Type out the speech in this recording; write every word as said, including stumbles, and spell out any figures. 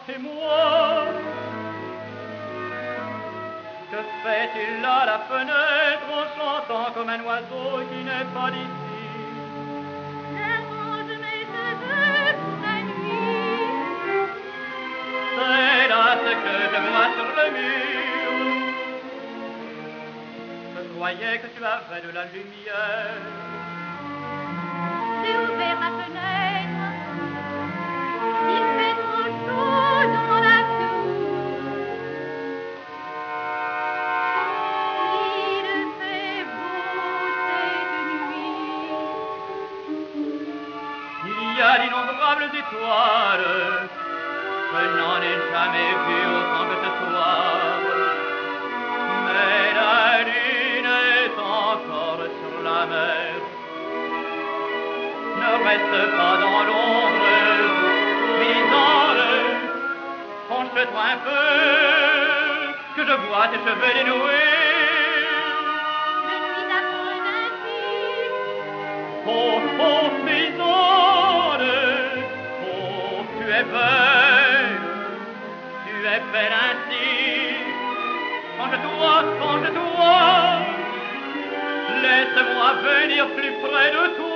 et moi. Que fait-il à la fenêtre en chantant comme un oiseau qui n'est pas d'ici? Arrange mes cheveux pour la nuit. C'est là ce que je vois sur le mur. Je croyais que tu avais de la lumière. J'ai ouvert la fenêtre. Il fait trop chaud dans la cour. Il fait beau cette nuit. Il y a d'innombrables étoiles. Je n'en ai jamais vu autant que ce soir. Mais la lune est encore sur la mer. Ne reste pas dans l'ombre, Mélisande, penche-toi un peu, que je vois tes cheveux dénoués. Je suis amoureuse ainsi. Oh, oh, Mélisande, oh, tu es belle, tu es belle ainsi. Penche-toi, penche-toi, laisse-moi venir plus près de toi.